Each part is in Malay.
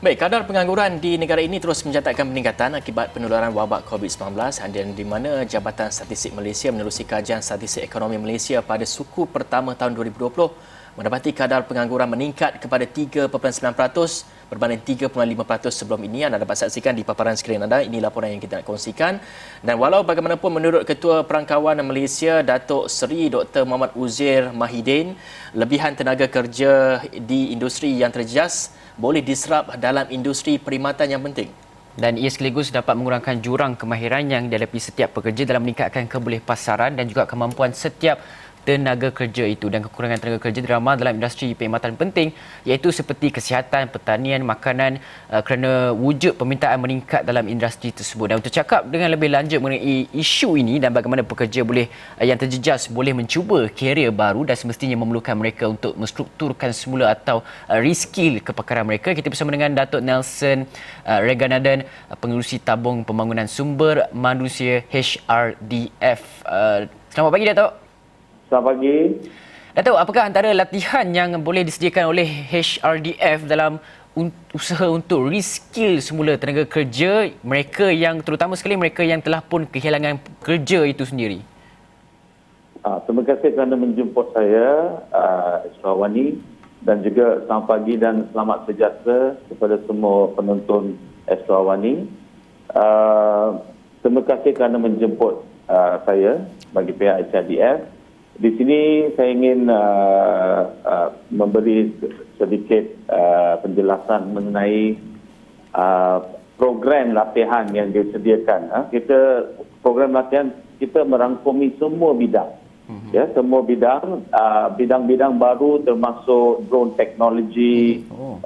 Baik, kadar pengangguran di negara ini terus mencatatkan peningkatan akibat penularan wabak COVID-19 dan di mana Jabatan Statistik Malaysia menerusi kajian statistik ekonomi Malaysia pada suku pertama tahun 2020 mendapati kadar pengangguran meningkat kepada 3.9% berbanding 3.5% sebelum ini. Anda dapat saksikan di paparan skrin anda. Ini laporan yang kita nak kongsikan. Dan walau bagaimanapun menurut Ketua Perangkawan Malaysia Datuk Seri Dr. Muhammad Uzair Mahidin, lebihan tenaga kerja di industri yang terjejas boleh diserap dalam industri perkhidmatan yang penting. Dan ia sekaligus dapat mengurangkan jurang kemahiran yang dihadapi setiap pekerja dalam meningkatkan kebolehpasaran dan juga kemampuan setiap tenaga kerja itu. Dan kekurangan tenaga kerja diramal dalam industri perkhidmatan penting iaitu seperti kesihatan, pertanian, makanan kerana wujud permintaan meningkat dalam industri tersebut. Dan untuk cakap dengan lebih lanjut mengenai isu ini dan bagaimana pekerja yang terjejas boleh mencuba karier baru dan semestinya memerlukan mereka untuk menstrukturkan semula atau reskill kepakaran mereka, kita bersama dengan Datuk Nelson Reganathan, pengerusi tabung pembangunan sumber manusia HRDF. Selamat pagi, Datuk. Selamat pagi. Datuk, apakah antara latihan yang boleh disediakan oleh HRDF dalam usaha untuk reskill semula tenaga kerja mereka yang terutama sekali mereka yang telah pun kehilangan kerja itu sendiri? Terima kasih kerana menjemput saya, Esrawani, dan juga selamat pagi dan selamat sejahtera kepada semua penonton Esrawani. Terima kasih kerana menjemput saya bagi pihak HRDF. Di sini saya ingin memberi sedikit penjelasan mengenai program latihan yang disediakan. Program latihan kita merangkumi semua bidang. Ya, semua bidang, bidang-bidang baru termasuk drone teknologi,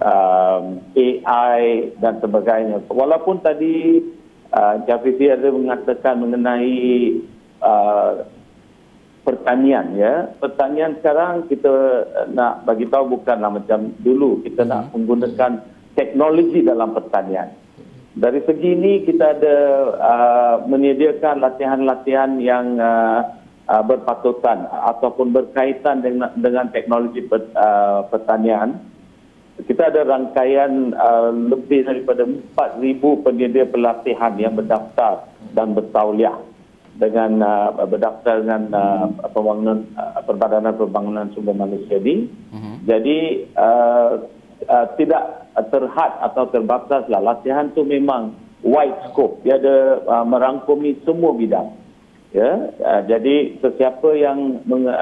AI dan sebagainya. Walaupun tadi Jafri ada mengatakan mengenai pertanian, ya. Pertanian sekarang kita nak bagi tahu bukanlah macam dulu. Kita nak menggunakan teknologi dalam pertanian. Dari segi ini kita ada menyediakan latihan-latihan yang berpatutan ataupun berkaitan dengan teknologi pertanian. Kita ada rangkaian lebih daripada 4,000 penyedia pelatihan yang berdaftar dan bertauliah dengan berdaftar dengan Perbadanan Pembangunan Sumber Manusia ini. Jadi tidak terhad atau terbataslah. Latihan itu memang wide scope. Dia ada merangkumi semua bidang. Ya, jadi sesiapa yang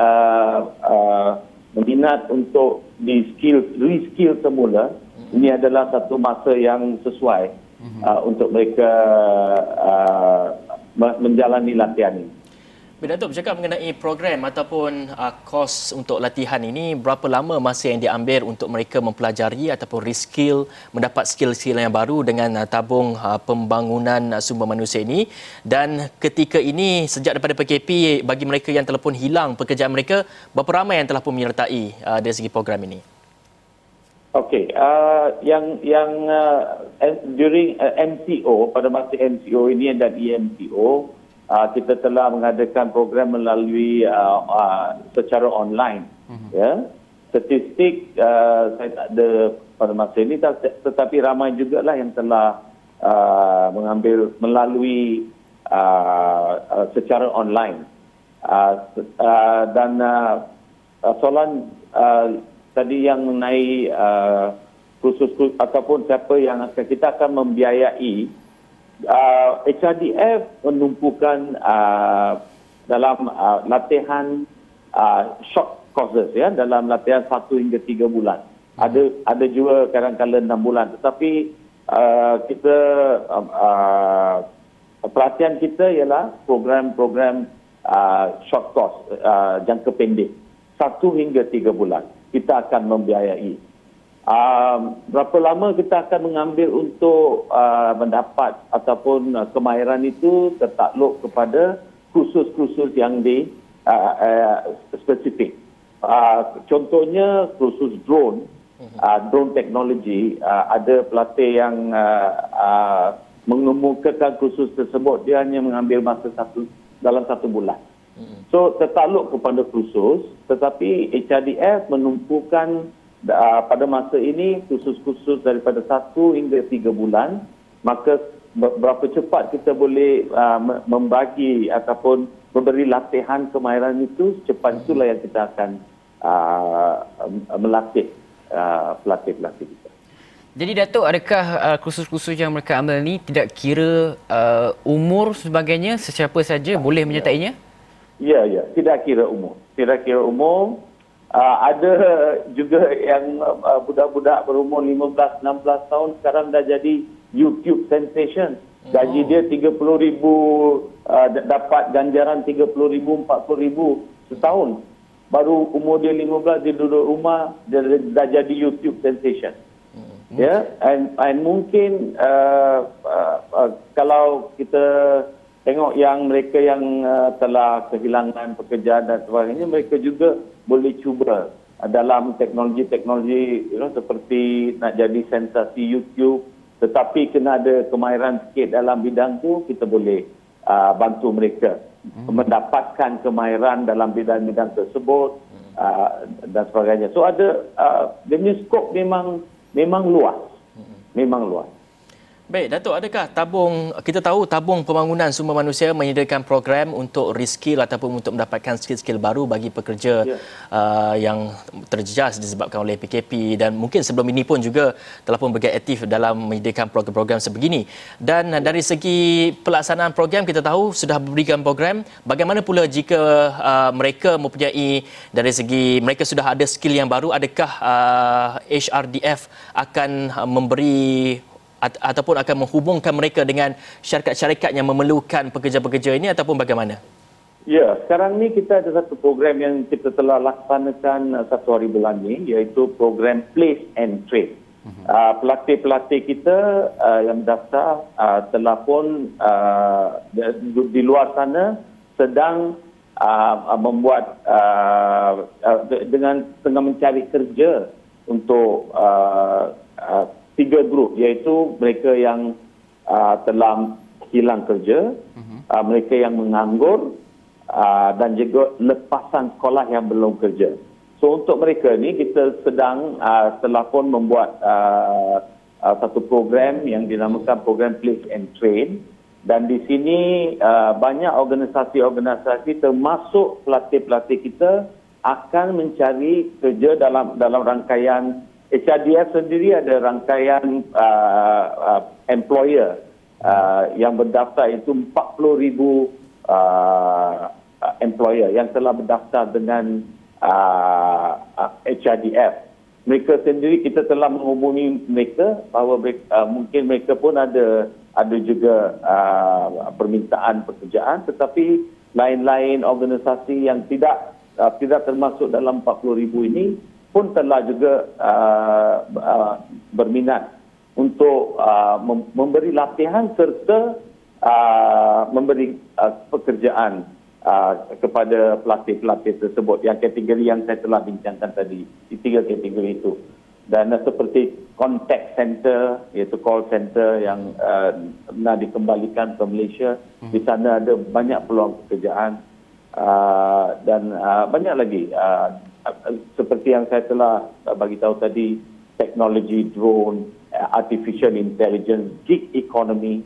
berminat untuk reskill semula, ini adalah satu masa yang sesuai untuk mereka menjalani latihan ini. Datuk, bercakap mengenai program ataupun kos untuk latihan ini, berapa lama masa yang diambil untuk mereka mempelajari ataupun reskill, mendapat skill-skill yang baru dengan tabung pembangunan sumber manusia ini? Dan ketika ini, sejak daripada PKP, bagi mereka yang telah pun hilang pekerjaan mereka, berapa ramai yang telah pun menyertai dari segi program ini? Okey, during MCO, pada masa MCO ini dan EMCO, kita telah mengadakan program melalui secara online. Ya, statistik saya tak ada pada masa ini, tetapi ramai jugalah yang telah mengambil melalui secara online. Dan soalan tadi yang mengenai khusus ataupun siapa yang kita akan membiayai, HRDF menumpukan dalam latihan short courses, ya, dalam latihan 1 hingga 3 bulan. Ada juga kadang-kadang 6 bulan. Tetapi kita pelatihan kita ialah program-program short course, jangka pendek, 1 hingga 3 bulan. Kita akan membiayai. Berapa lama kita akan mengambil untuk mendapat ataupun kemahiran itu tertakluk kepada kursus-kursus yang spesifik. Contohnya kursus drone teknologi, ada pelatih yang mengemukakan kursus tersebut, dia hanya mengambil masa dalam 1 bulan. So tertakluk kepada kursus, tetapi HRDF menumpukan pada masa ini khusus-khusus daripada 1 hingga 3 bulan, maka berapa cepat kita boleh membagi ataupun memberi latihan kemahiran itu, secepat itulah yang kita akan melatih pelatih-pelatih kita. Jadi Datuk, adakah kursus-kursus yang mereka ambil ni tidak kira umur sebagainya, sesiapa saja boleh menyertainya? Ya, tidak kira umur. Tidak kira umur. Ada juga yang budak-budak berumur 15-16 tahun sekarang dah jadi YouTube sensation. Gaji dia 30,000, dapat ganjaran 30,000, 40,000 setahun. Baru umur dia 15, dia duduk rumah, dia dah jadi YouTube sensation. Ya, and mungkin kalau kita tengok yang mereka yang telah kehilangan pekerjaan dan sebagainya, mereka juga boleh cuba dalam teknologi-teknologi seperti nak jadi sensasi YouTube, tetapi kena ada kemahiran sikit dalam bidang tu, kita boleh bantu mereka mendapatkan kemahiran dalam bidang-bidang tersebut dan sebagainya. So ada dia punya skop memang luas. Memang luas. Baik, Datuk, adakah kita tahu tabung pembangunan sumber manusia menyediakan program untuk reskill ataupun untuk mendapatkan skill-skill baru bagi pekerja yang terjejas disebabkan oleh PKP, dan mungkin sebelum ini pun juga telah pun bergiat aktif dalam menyediakan program-program sebegini. Dan dari segi pelaksanaan program, kita tahu sudah berikan program. Bagaimana pula jika mereka mempunyai, dari segi mereka sudah ada skill yang baru, adakah HRDF akan memberi ataupun akan menghubungkan mereka dengan syarikat-syarikat yang memerlukan pekerja-pekerja ini, ataupun bagaimana? Ya, sekarang ni kita ada satu program yang kita telah laksanakan 1 hari bulan ni, iaitu program Place and Train. Pelatih-pelatih kita yang mendaftar telah pun di luar sana sedang membuat dengan tengah mencari kerja untuk 3 grup, iaitu mereka yang telah hilang kerja, mereka yang menganggur, dan juga lepasan sekolah yang belum kerja. So untuk mereka ni kita sedang telah pun membuat satu program yang dinamakan program Place and Train, dan di sini banyak organisasi-organisasi termasuk pelatih-pelatih kita akan mencari kerja dalam rangkaian HRDF sendiri. Ada rangkaian employer yang berdaftar, itu 40,000 employer yang telah berdaftar dengan HRDF. Mereka sendiri, kita telah menghubungi mereka bahawa mungkin mereka pun ada juga permintaan pekerjaan, tetapi lain-lain organisasi yang tidak termasuk dalam 40,000 ini pun telah juga berminat untuk memberi latihan serta memberi pekerjaan kepada pelatih-pelatih tersebut, yang kategori yang saya telah bincangkan tadi, di 3 kategori itu. Dan seperti contact center, iaitu call center yang nak dikembalikan ke Malaysia, di sana ada banyak peluang pekerjaan, dan banyak lagi seperti yang saya telah bagi tahu tadi, teknologi drone, artificial intelligence, gig economy,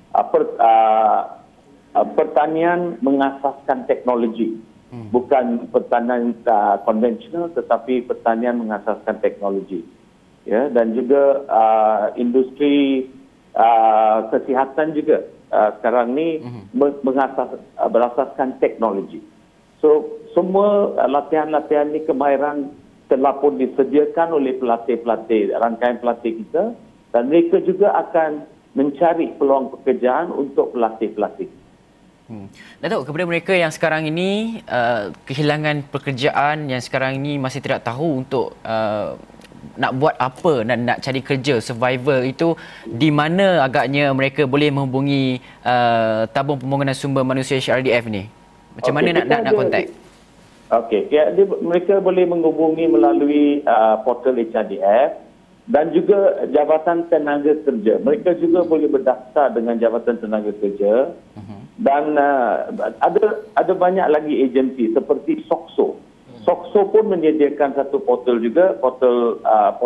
pertanian mengasaskan teknologi, bukan pertanian konvensional, tetapi pertanian mengasaskan teknologi. Ya, dan juga industri kesihatan juga sekarang ni berasaskan teknologi. So semua latihan-latihan ni, kemahiran telah pun disediakan oleh pelatih-pelatih, rangkaian pelatih kita, dan mereka juga akan mencari peluang pekerjaan untuk pelatih-pelatih. Datuk, kepada mereka yang sekarang ini kehilangan pekerjaan, yang sekarang ini masih tidak tahu untuk nak buat apa, nak cari kerja, survival itu, di mana agaknya mereka boleh menghubungi tabung pembangunan sumber manusia HRDF ni? Macam mana nak kontak? Okey, ya, mereka boleh menghubungi melalui portal HRDF dan juga Jabatan Tenaga Kerja. Mereka juga boleh berdaftar dengan Jabatan Tenaga Kerja. Dan ada banyak lagi agensi seperti SOXO. SOXO pun menyediakan satu portal juga, portal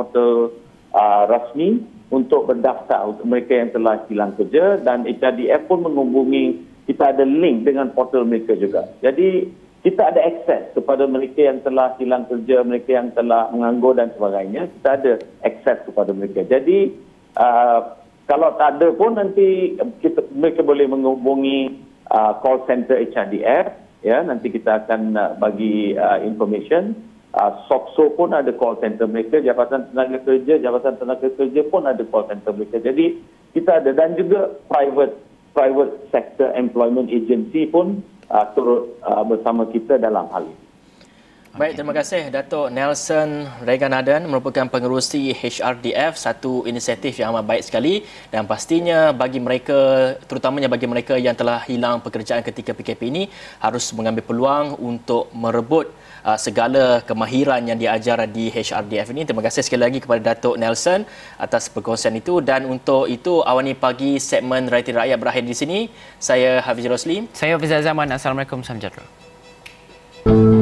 rasmi untuk berdaftar untuk mereka yang telah hilang kerja, dan HRDF pun menghubungi, kita ada link dengan portal mereka juga. Jadi kita ada akses kepada mereka yang telah hilang kerja, mereka yang telah menganggur dan sebagainya, kita ada akses kepada mereka. Jadi kalau tak ada pun nanti mereka boleh menghubungi call center HRDF, ya, nanti kita akan bagi information. SOXO pun ada call center mereka, Jabatan Tenaga Kerja pun ada call center mereka. Jadi kita ada, dan juga private sector employment agency pun turut bersama kita dalam hal ini. Baik, terima kasih Datuk Nelson Reganaden, merupakan pengerusi HRDF, satu inisiatif yang amat baik sekali, dan pastinya bagi mereka, terutamanya bagi mereka yang telah hilang pekerjaan ketika PKP ini, harus mengambil peluang untuk merebut segala kemahiran yang diajar di HRDF ini. Terima kasih sekali lagi kepada Datuk Nelson atas perkongsian itu, dan untuk itu Awani Pagi segmen Realiti Rakyat berakhir di sini. Saya Hafizul Rosli. Saya Hafiz Zaman. Assalamualaikum. Salam sejahtera.